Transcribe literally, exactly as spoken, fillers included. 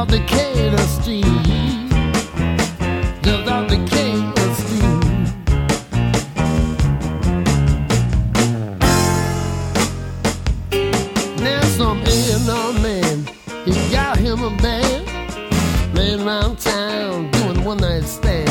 Decatur Street, just off Decatur Street. There's some A and R man, he got him a band, laying around town doing one night stand.